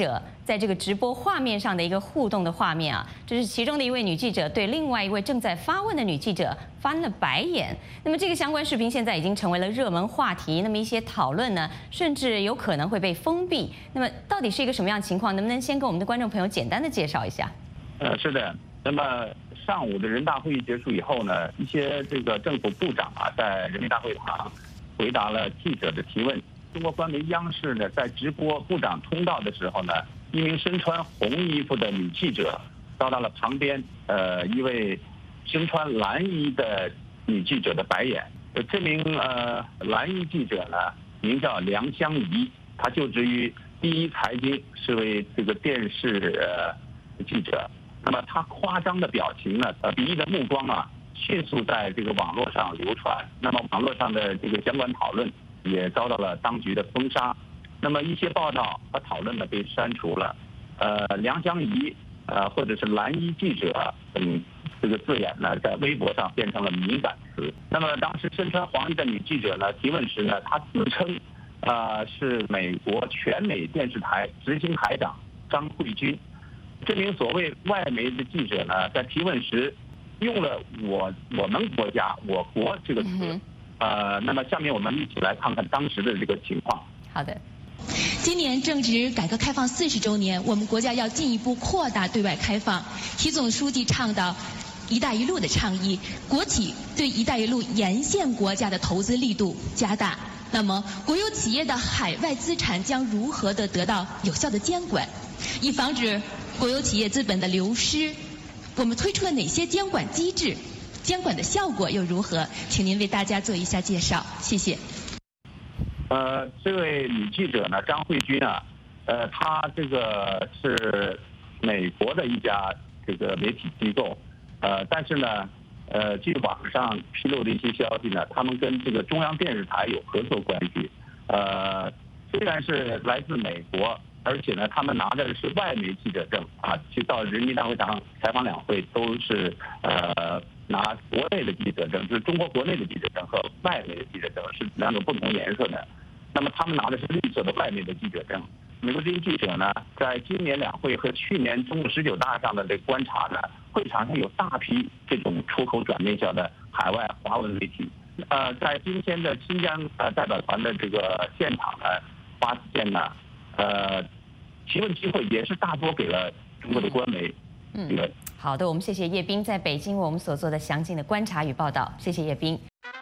在这个直播画面上的一个互动的画面啊，这是其中的一位女记者对另外一位正在发问的女记者翻了白眼。那么这个相关视频现在已经成为了热门话题，那么一些讨论呢，甚至有可能会被封闭。那么到底是一个什么样的情况？能不能先跟我们的观众朋友简单的介绍一下？ 是的。那么上午的人大会议结束以后呢，一些这个政府部长啊，在人民大会堂回答了记者的提问。中国官媒央视呢，在直播部长通道的时候呢，一名身穿红衣服的女记者遭到了旁边一位身穿蓝衣的女记者的白眼。这名蓝衣记者呢，名叫梁香怡，她就职于第一财经，是位这个电视记者。那么她夸张的表情呢，鄙夷的目光啊，迅速在这个网络上流传。那么网络上的这个相关讨论也遭到了当局的封杀。那么一些报道和讨论呢被删除了。梁香怡或者是蓝衣记者这个字眼呢，在微博上变成了敏感词。那么当时身穿黄衣的女记者呢，提问时呢，她自称是美国全美电视台执行台长张慧君。这名所谓外媒的记者呢，在提问时用了我们国家我国这个词。那么下面我们一起来看看当时的这个情况。 好的。 今年正值改革开放40周年，我们国家要进一步扩大对外开放。习总书记倡导“一带一路”的倡议，国企对“一带一路”沿线国家的投资力度加大。那么，国有企业的海外资产将如何的得到有效的监管，以防止国有企业资本的流失？我们推出了哪些监管机制？监管的效果又如何？请您为大家做一下介绍，谢谢。 这位女记者呢，张慧君啊，她这个是美国的一家这个媒体机构，但是呢，据网上披露的一些消息呢，他们跟这个中央电视台有合作关系，虽然是来自美国，而且呢，他们拿的是外媒记者证啊，去到人民大会堂采访两会都是拿国内的记者证，就是中国国内的记者证和外媒的记者证是两种不同颜色的。那么他们拿的是绿色的外媒的记者证。美国之音记者呢，在今年两会和去年中共19大上的这个观察呢，会场上有大批这种出口转内销的海外华文媒体。在今天的新疆代表团的这个现场呢，发现呢，提问机会也是大多给了中国的官媒。 好的，我们谢谢叶斌在北京为我们所做的详尽的观察与报道，谢谢叶斌。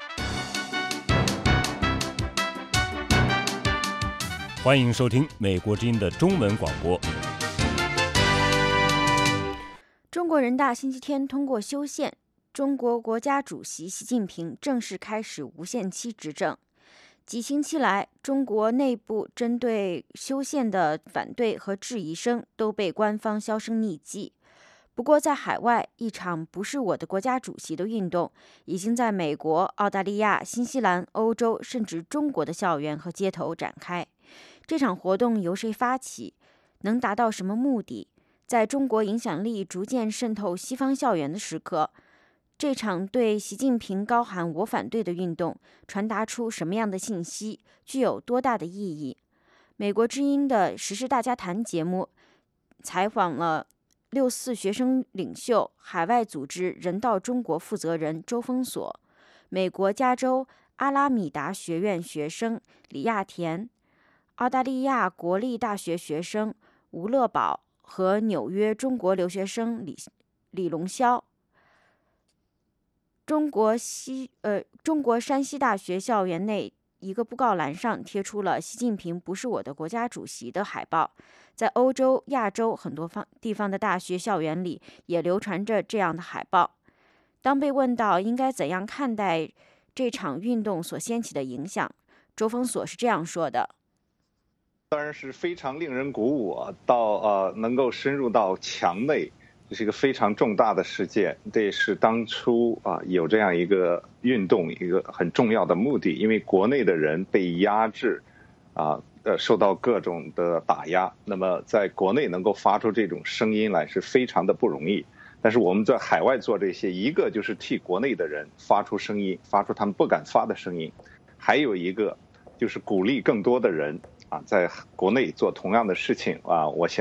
欢迎收听美国之音的中文广播。 中国人大星期天通过修宪，中国国家主席习近平正式开始无限期执政。几星期来，中国内部针对修宪的反对和质疑声都被官方销声匿迹。不过，在海外，一场不是我的国家主席的运动已经在美国、澳大利亚、新西兰、欧洲，甚至中国的校园和街头展开。这场活动由谁发起？能达到什么目的？在中国影响力逐渐渗透西方校园的时刻，这场对习近平高喊我反对的运动传达出什么样的信息？具有多大的意义？美国之音的时事大家谈节目采访了6·4学生领袖、海外组织人道中国负责人周峰锁、美国加州阿拉米达学院学生李亚田、澳大利亚国立大学学生吴乐宝和纽约中国留学生李龙霄。中国山西大学校园内一个布告栏上贴出了习近平不是我的国家主席的海报。在欧洲、亚洲很多地方的大学校园里也流传着这样的海报。当被问到应该怎样看待这场运动所掀起的影响，周峰锁是这样说的： 当然是非常令人鼓舞啊，到能够深入到墙内，这是一个非常重大的事件。这也是当初有这样一个运动一个很重要的目的，因为国内的人被压制受到各种的打压，那么在国内能够发出这种声音来是非常的不容易。但是我们在海外做这些，一个就是替国内的人发出声音，发出他们不敢发的声音，还有一个就是鼓励更多的人在国内做同样的事情我想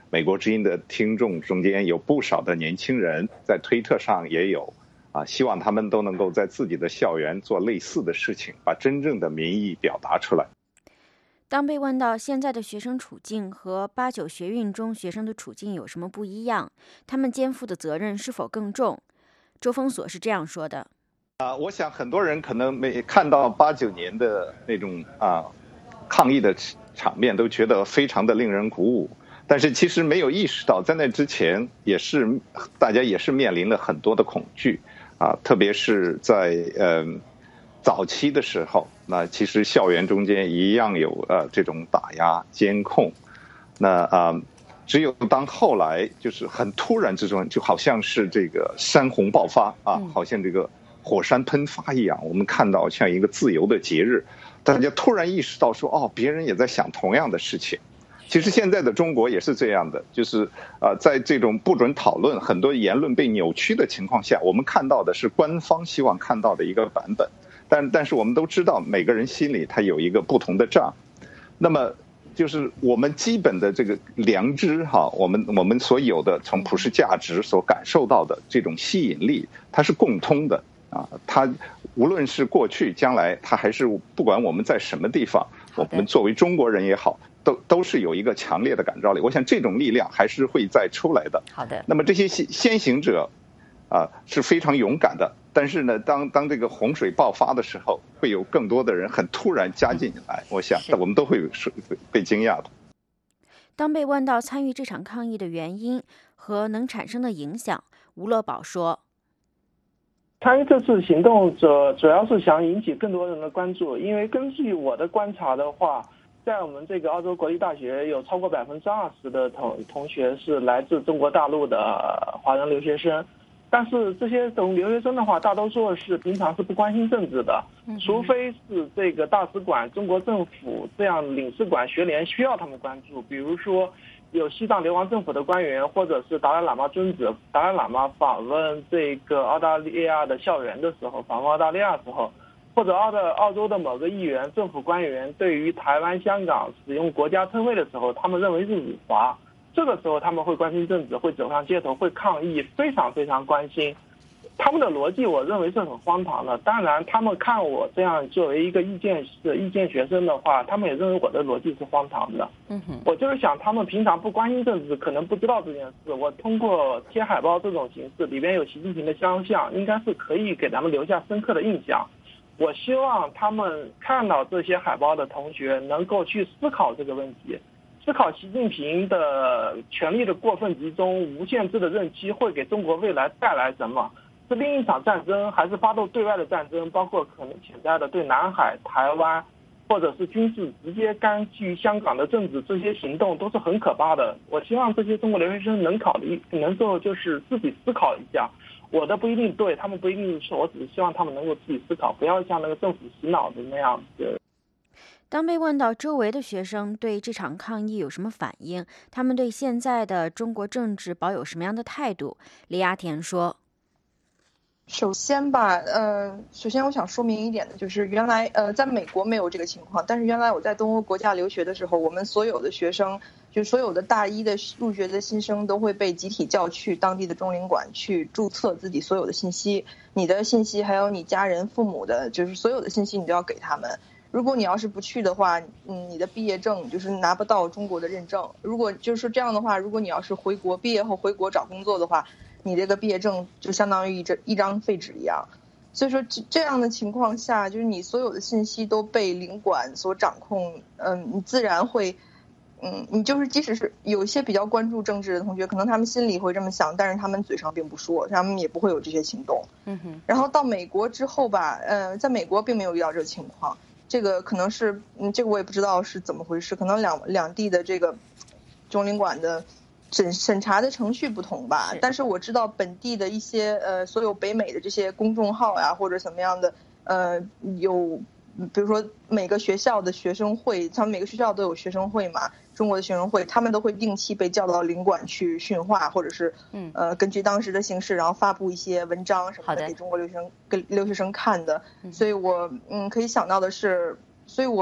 美国之音的听众中间有不少的年轻人，在推特上也有希望他们都能够在自己的校园做类似的事情，把真正的民意表达出来。 当被问到现在的学生处境和89学运中学生的处境有什么不一样，他们肩负的责任是否更重，周峰锁是这样说的： 我想很多人可能没看到89年的那种抗议的场面，都觉得非常的令人鼓舞。但是其实没有意识到，在那之前大家也是面临了很多的恐惧特别是在早期的时候，那其实校园中间一样有这种打压监控。那只有当后来就是很突然之中，就好像是这个山洪爆发好像这个火山喷发一样，我们看到像一个自由的节日，大家突然意识到说别人也在想同样的事情。其实现在的中国也是这样的，就是在这种不准讨论、很多言论被扭曲的情况下，我们看到的是官方希望看到的一个版本，但是我们都知道每个人心里他有一个不同的账。那么就是我们基本的这个良知我们所有的从普世价值所感受到的这种吸引力，它是共通的它无论是过去将来，它还是不管我们在什么地方，我们作为中国人也好，都是有一个强烈的感召力。我想这种力量还是会再出来的。 好的。 那么这些先行者是非常勇敢的，但是呢，当这个洪水爆发的时候，会有更多的人很突然加进来，我想我们都会被惊讶的。 当被问到参与这场抗议的原因和能产生的影响，吴乐宝说： 参与这次行动主要是想引起更多人的关注，因为根据我的观察的话，在我们这个澳洲国立大学有超过20%的同学是来自中国大陆的华人留学生，但是这些留学生的话，大多数是平常是不关心政治的，除非是这个大使馆、中国政府这样领事馆、学联需要他们关注，比如说有西藏流亡政府的官员，或者是达赖喇嘛尊子，达赖喇嘛访问这个澳大利亚的校园的时候，访问澳大利亚的时候，或者澳洲的某个议员、政府官员对于台湾、香港使用国家称谓的时候，他们认为是辱华，这个时候他们会关心政治，会走上街头，会抗议，非常非常关心。他们的逻辑我认为是很荒唐的，当然他们看我这样作为一个意见学生的话，他们也认为我的逻辑是荒唐的。我就是想他们平常不关心政治，可能不知道这件事，我通过贴海报这种形式，里边有习近平的肖像，应该是可以给他们留下深刻的印象。我希望他们看到这些海报的同学能够去思考这个问题，思考习近平的权力的过分集中、无限制的任期会给中国未来带来什么？是另一场战争，还是发动对外的战争？包括可能潜在的对南海、台湾，或者是军事直接干预香港的政治，这些行动都是很可怕的。我希望这些中国留学生能够就是自己思考一下。我的不一定对，他们不一定错，我只是希望他们能够自己思考，不要像那个政府洗脑的那样子。 当被问到周围的学生对这场抗议有什么反应，他们对现在的中国政治保有什么样的态度，李亚田说： 首先吧，首先我想说明一点的就是，原来在美国没有这个情况，但是原来我在东欧国家留学的时候，我们所有的学生，就所有的大一的入学的新生都会被集体叫去当地的中领馆去注册自己所有的信息，你的信息还有你家人、父母的，就是所有的信息你都要给他们。如果你要是不去的话，你的毕业证就是拿不到中国的认证。如果就是这样的话，如果你要是回国毕业后回国找工作的话，你这个毕业证就相当于一张废纸一样。所以说这样的情况下，就是你所有的信息都被领馆所掌控，你自然会，你就是即使是有一些比较关注政治的同学，可能他们心里会这么想，但是他们嘴上并不说，他们也不会有这些行动。然后到美国之后吧，在美国并没有遇到这个情况。这个可能是，这个我也不知道是怎么回事，可能两地的这个中领馆的审查的程序不同吧。但是我知道本地的一些所有北美的这些公众号呀，或者什么样的有，比如说每个学校的学生会，他们每个学校都有学生会嘛，中国的学生会，他们都会定期被叫到领馆去训话，或者是根据当时的形势，然后发布一些文章什么的给中国留学生看的。所以我可以想到的是，所以我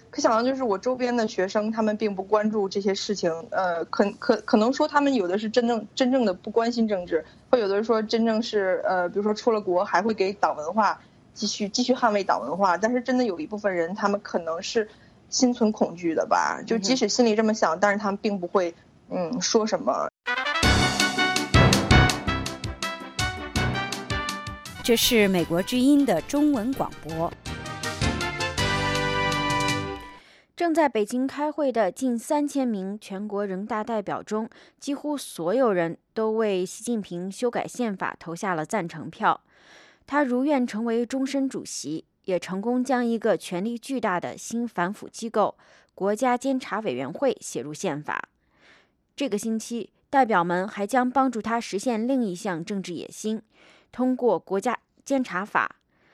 可想到就是我周边的学生，他们并不关注这些事情，可能说他们有的是真正的不关心政治，或有的说真正是比如说出了国还会给党文化继续捍卫党文化，但是真的有一部分人，他们可能是心存恐惧的吧，就即使心里这么想，但是他们并不会说什么。 这是美国之音的中文广播。 正在北京开会的近3000名全国人大代表中，几乎所有人都为习近平修改宪法投下了赞成票。他如愿成为终身主席，也成功将一个权力巨大的新反腐机构——国家监察委员会写入宪法。这个星期，代表们还将帮助他实现另一项政治野心，通过国家监察法。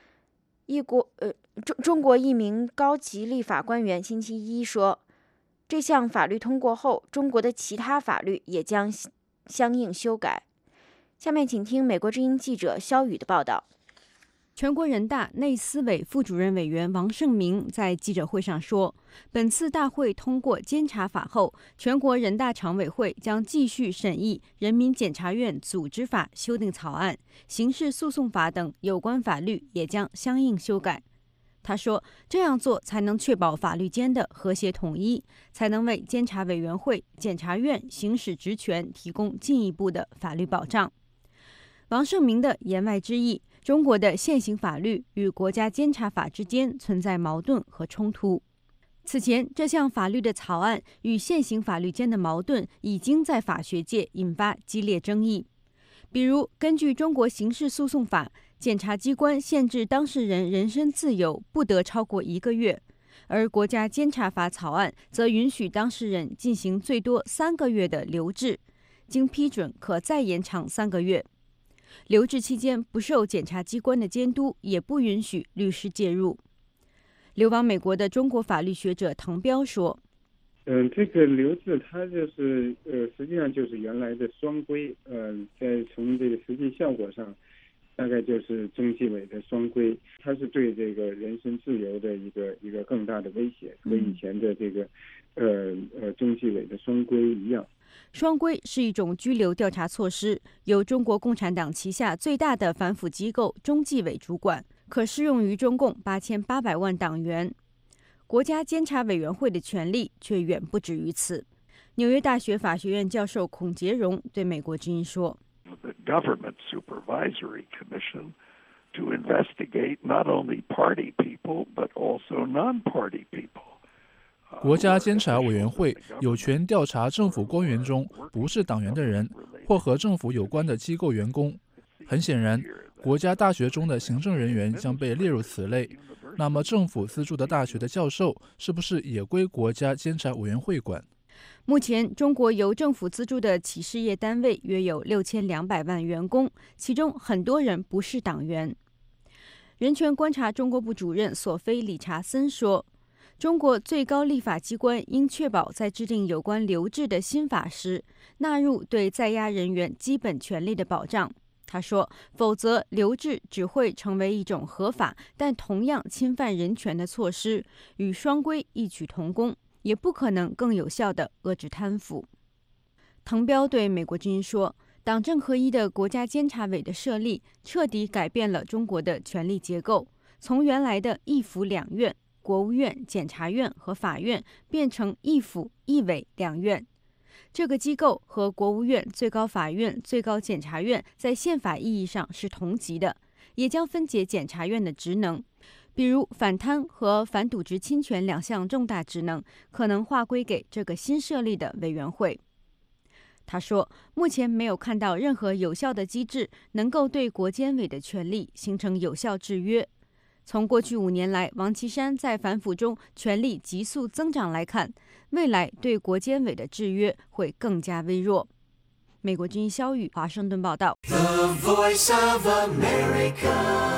中国一名高级立法官员星期一说，这项法律通过后，中国的其他法律也将相应修改。下面请听美国之音记者肖宇的报道。 全国人大内司委副主任委员王胜明在记者会上说，本次大会通过监察法后，全国人大常委会将继续审议人民检察院组织法修订草案，刑事诉讼法等有关法律也将相应修改。他说，这样做才能确保法律间的和谐统一，才能为监察委员会、检察院行使职权提供进一步的法律保障。王胜明的言外之意，中国的现行法律与国家监察法之间存在矛盾和冲突。此前，这项法律的草案与现行法律间的矛盾已经在法学界引发激烈争议。比如，根据中国刑事诉讼法，检察机关限制当事人人身自由不得超过1个月，而国家监察法草案则允许当事人进行最多3个月的留置，经批准可再延长3个月。留置期间不受检察机关的监督，也不允许律师介入。流亡美国的中国法律学者滕彪说：“ 这个留置它就是实际上就是原来的双规，在从这个实际效果上，大概就是中纪委的双规，它是对这个人身自由的一个更大的威胁，和以前的这个中纪委的双规一样。” 双规是一种拘留调查措施，由中国共产党旗下最大的反腐机构中纪委主管，可适用于中共8800万党员。国家监察委员会的权力却远不止于此。纽约大学法学院教授孔杰荣对美国之音说 ：“The Government Supervisory Commission to investigate not only party people but also non-party people.” 国家监察委员会有权调查政府官员中不是党员的人或和政府有关的机构员工。很显然，国家大学中的行政人员将被列入此类。那么，政府资助的大学的教授是不是也归国家监察委员会管？ 目前，中国由政府资助的企事业单位约有6200万员工，其中很多人不是党员。人权观察中国部主任索菲·理查森说，中国最高立法机关应确保在制定有关留置的新法时，纳入对在押人员基本权利的保障。他说，否则留置只会成为一种合法但同样侵犯人权的措施，与双规异曲同工，也不可能更有效地遏制贪腐。滕彪对美国之音说，党政合一的国家监察委的设立彻底改变了中国的权力结构，从原来的一府两院，国务院、检察院和法院变成一府一委两院。这个机构和国务院、最高法院、最高检察院在宪法意义上是同级的，也将分解检察院的职能，比如反贪和反渎职侵权2项重大职能可能划归给这个新设立的委员会。他说，目前没有看到任何有效的机制能够对国监委的权力形成有效制约。从过去5年来，王岐山在反腐中权力急速增长来看，未来对国监委的制约会更加微弱。美国之音肖宇华盛顿报道。 The Voice of America。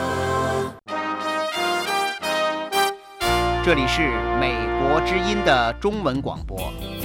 这里是美国之音的中文广播。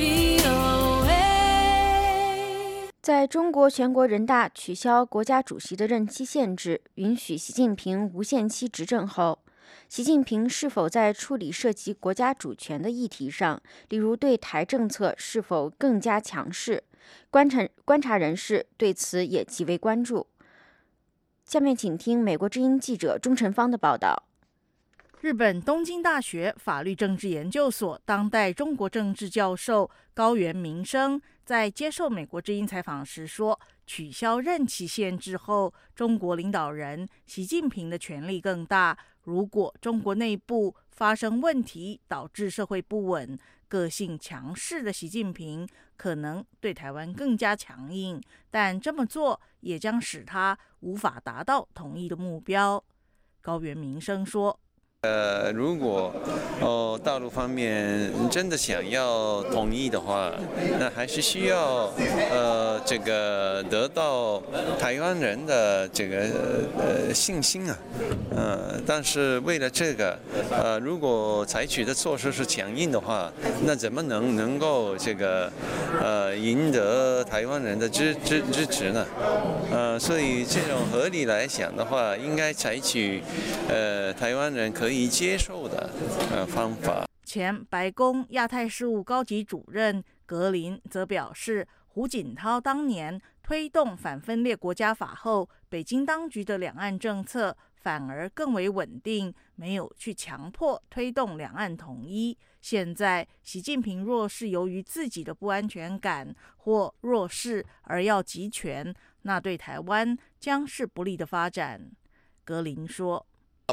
在中国全国人大取消国家主席的任期限制，允许习近平无限期执政后， 习近平是否在处理涉及国家主权的议题上，例如对台政策是否更加强势？观察人士对此也极为关注。下面请听美国之音记者钟晨芳的报道。 日本东京大学法律政治研究所当代中国政治教授高原民生在接受美国之音采访时说，取消任期限制后，中国领导人习近平的权力更大。如果中国内部发生问题，导致社会不稳，个性强势的习近平可能对台湾更加强硬，但这么做也将使他无法达到统一的目标。高原民生说， 如果大陆方面真的想要统一的话，那还是需要这个得到台湾人的这个信心啊，但是为了这个如果采取的措施是强硬的话，那怎么能够这个赢得台湾人的支持呢？所以这种合理来想的话，应该采取台湾人可以接受的方法。 前白宫亚太事务高级主任格林则表示，胡锦涛当年推动反分裂国家法后，北京当局的两岸政策反而更为稳定，没有去强迫推动两岸统一。现在习近平若是由于自己的不安全感或弱势而要集权，那对台湾将是不利的发展。格林说，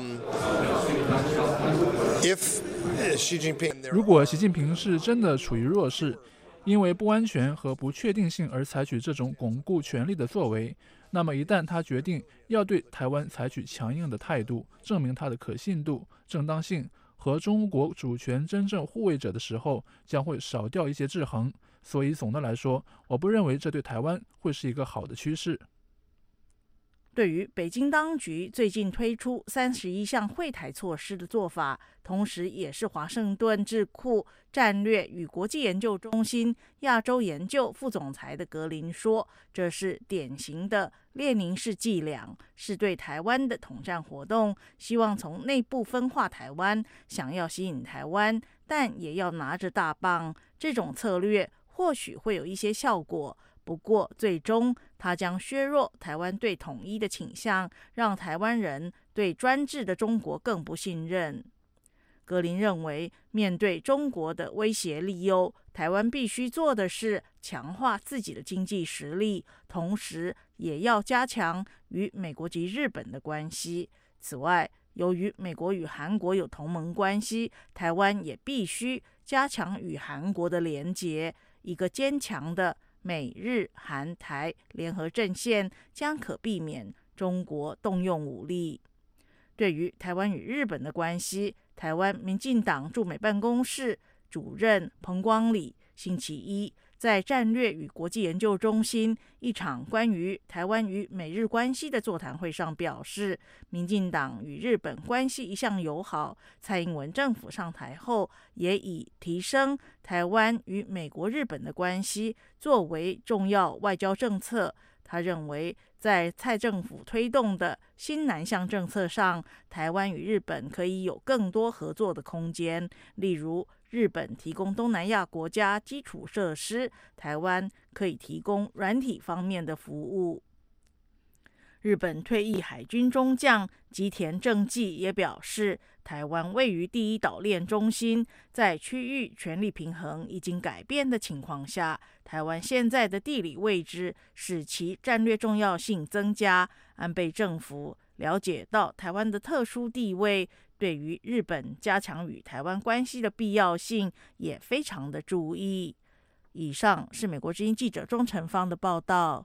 如果习近平是真的处于弱势，因为不安全和不确定性而采取这种巩固权力的作为，那么一旦他决定要对台湾采取强硬的态度，证明他的可信度、正当性和中国主权真正护卫者的时候，将会少掉一些制衡。所以总的来说，我不认为这对台湾会是一个好的趋势。 对于北京当局最近推出31项惠台措施的做法，同时也是华盛顿智库战略与国际研究中心亚洲研究副总裁的格林说，这是典型的列宁式伎俩，是对台湾的统战活动，希望从内部分化台湾，想要吸引台湾，但也要拿着大棒。这种策略或许会有一些效果，不过最终它将削弱台湾对统一的倾向，让台湾人对专制的中国更不信任。格林认为，面对中国的威胁利诱，台湾必须做的是强化自己的经济实力，同时也要加强与美国及日本的关系。此外，由于美国与韩国有同盟关系，台湾也必须加强与韩国的连结。一个坚强的美日韩台联合阵线将可避免中国动用武力。对于台湾与日本的关系，台湾民进党驻美办公室主任彭光礼星期一在战略与国际研究中心一场关于台湾与美日关系的座谈会上表示，民进党与日本关系一向友好，蔡英文政府上台后也以提升台湾与美国日本的关系作为重要外交政策。他认为，在蔡政府推动的新南向政策上，台湾与日本可以有更多合作的空间，例如日本提供东南亚国家基础设施，台湾可以提供软体方面的服务。日本退役海军中将吉田正纪也表示，台湾位于第一岛链中心，在区域权力平衡已经改变的情况下，台湾现在的地理位置使其战略重要性增加。安倍政府了解到台湾的特殊地位，对于日本加强与台湾关系的必要性也非常的注意。以上是美国之音记者钟晨芳的报道。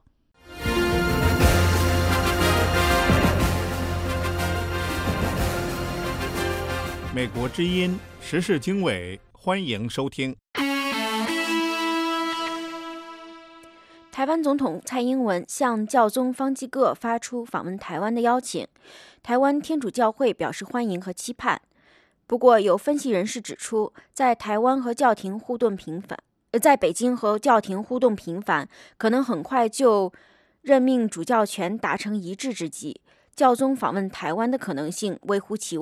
美国之音时事经纬，欢迎收听。 台湾总统蔡英文向教宗方济各发出访问台湾的邀请，台湾天主教会表示欢迎和期盼。不过，有分析人士指出，在台湾和教廷互动频繁，在北京和教廷互动频繁，可能很快就任命主教权达成一致之际，教宗访问台湾的可能性微乎其微。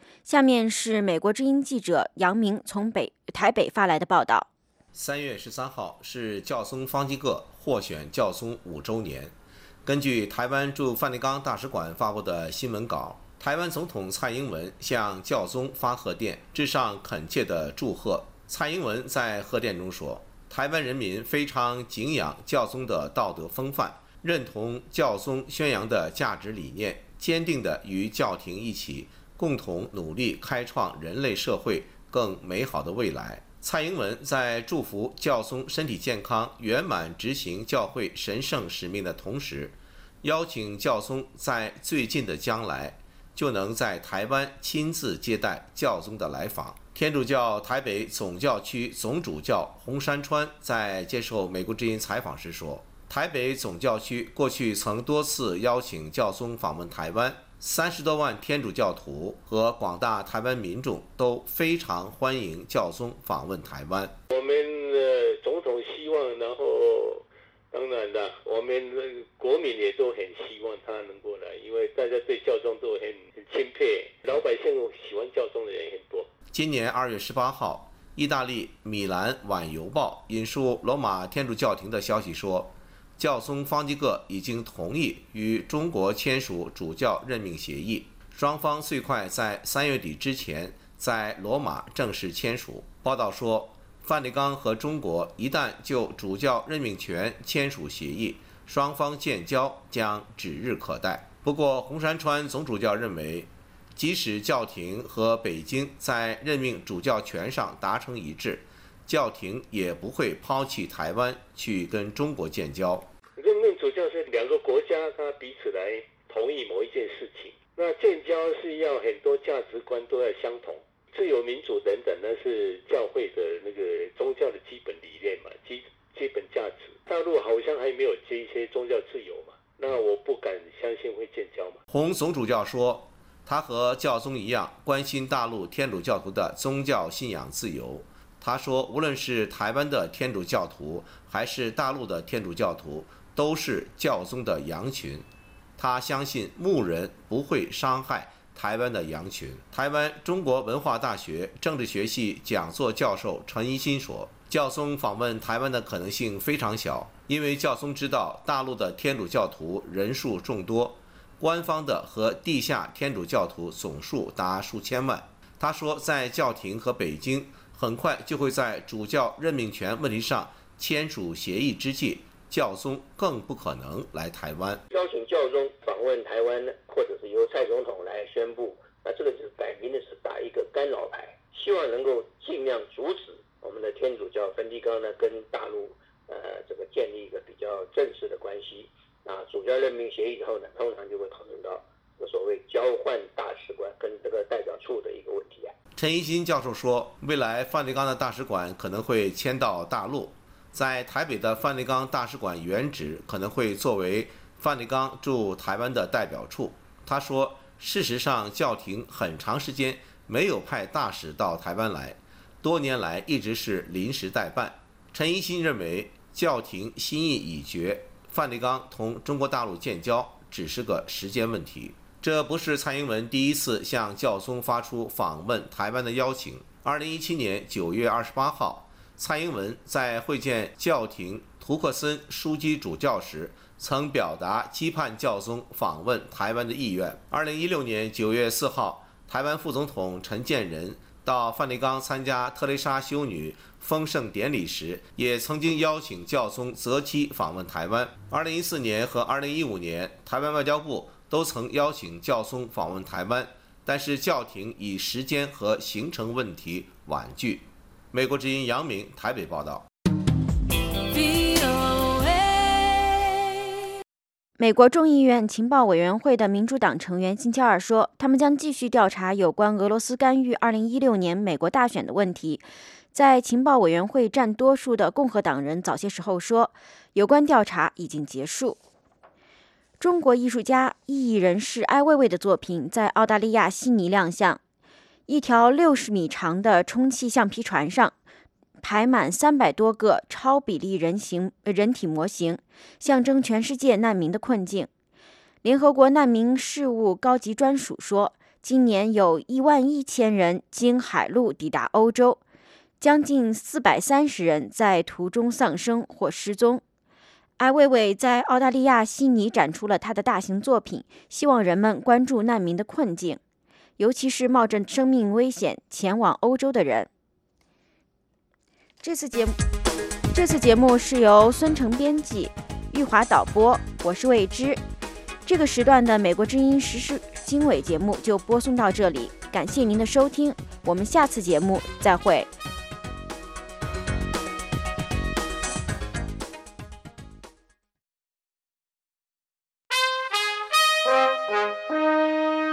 下面是美国之音记者杨明从台北发来的报道。 3月13号是教宗方济各获选教宗5周年。根据台湾驻梵蒂冈大使馆发布的新闻稿，台湾总统蔡英文向教宗发贺电，致上恳切的祝贺。蔡英文在贺电中说，台湾人民非常敬仰教宗的道德风范，认同教宗宣扬的价值理念，坚定地与教廷一起共同努力开创人类社会更美好的未来。蔡英文在祝福教宗身体健康、圆满执行教会神圣使命的同时，邀请教宗在最近的将来就能在台湾亲自接待教宗的来访。天主教台北总教区总主教洪山川在接受美国之音采访时说，台北总教区过去曾多次邀请教宗访问台湾，30多万天主教徒和广大台湾民众都非常欢迎教宗访问台湾。 我们总统希望，然后当然的，我们国民也都很希望他能过来，因为大家对教宗都很钦佩，老百姓喜欢教宗的人很多。 今年2月18号，意大利米兰晚邮报引述罗马天主教廷的消息说，教宗方济各已经同意与中国签署主教任命协议，双方最快在3月底之前在罗马正式签署。报道说，梵蒂冈和中国一旦就主教任命权签署协议，双方建交将指日可待。不过，洪山川总主教认为，即使教廷和北京在任命主教权上达成一致，教廷也不会抛弃台湾去跟中国建交。 任命主教是2个国家他彼此来同意某一件事情，那建交是要很多价值观都要相同，自由民主等等，那是教会的那个宗教的基本理念嘛，基本价值。大陆好像还没有这一些宗教自由嘛，那我不敢相信会建交嘛。 洪总主教说，他和教宗一样关心大陆天主教徒的宗教信仰自由。他说，无论是台湾的天主教徒还是大陆的天主教徒，都是教宗的羊群。他相信牧人不会伤害台湾的羊群。台湾中国文化大学政治学系讲座教授陈一新说，教宗访问台湾的可能性非常小，因为教宗知道大陆的天主教徒人数众多，官方的和地下天主教徒总数达数千万。他说，在教廷和北京很快就会在主教任命权问题上签署协议之际，教宗更不可能来台湾。 邀请教宗访问台湾，或者是由蔡总统来宣布，那这个就是摆明的是打一个干扰牌，希望能够尽量阻止我们的天主教梵蒂冈呢跟大陆这个建立一个比较正式的关系。那主教任命协议以后呢，通常就会讨论到所谓交换大使馆跟这个代表处的一个问题啊。 陈一新教授说，未来梵蒂冈的大使馆可能会迁到大陆，在台北的梵蒂冈大使馆原址可能会作为梵蒂冈驻台湾的代表处。他说，事实上教廷很长时间没有派大使到台湾来，多年来一直是临时代办。陈一新认为，教廷心意已决，梵蒂冈同中国大陆建交只是个时间问题。这不是蔡英文第一次向教宗发出访问台湾的邀请。2017年9月28号，蔡英文在会见教廷图克森枢机主教时，曾表达期盼教宗访问台湾的意愿。2016年9月4号，台湾副总统陈建仁到梵蒂冈参加特蕾莎修女封圣典礼时，也曾经邀请教宗择期访问台湾。2014年和2015年，台湾外交部都曾邀请教宗访问台湾，但是教廷以时间和行程问题婉拒。美国之音杨明台北报道。 美国众议院情报委员会的民主党成员星期二说，他们将继续调查有关俄罗斯干预2016年美国大选的问题。在情报委员会占多数的共和党人早些时候说，有关调查已经结束。中国艺术家、异议人士艾未未的作品在澳大利亚悉尼亮相。一条60米长的充气橡皮船上排满300多个超比例人体模型，象征全世界难民的困境。联合国难民事务高级专署说， 今年有11000人经海路抵达欧洲，将近430人在途中丧生或失踪。艾未未在澳大利亚悉尼展出了他的大型作品，希望人们关注难民的困境，尤其是冒着生命危险前往欧洲的人。这次节目是由孙成编辑，玉华导播，我是魏之。这个时段的美国之音时事经纬节目就播送到这里，感谢您的收听，我们下次节目再会。